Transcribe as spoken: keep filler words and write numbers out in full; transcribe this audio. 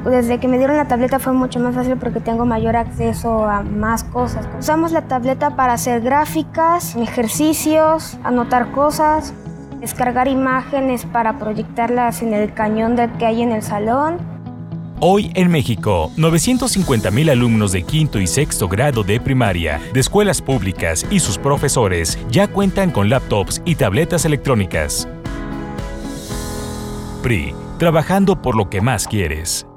Desde que me dieron la tableta fue mucho más fácil porque tengo mayor acceso a más cosas. Usamos la tableta para hacer gráficas, ejercicios, anotar cosas, descargar imágenes para proyectarlas en el cañón que hay en el salón. Hoy en México, novecientos cincuenta mil alumnos de quinto y sexto grado de primaria, de escuelas públicas y sus profesores ya cuentan con laptops y tabletas electrónicas. P R I, trabajando por lo que más quieres.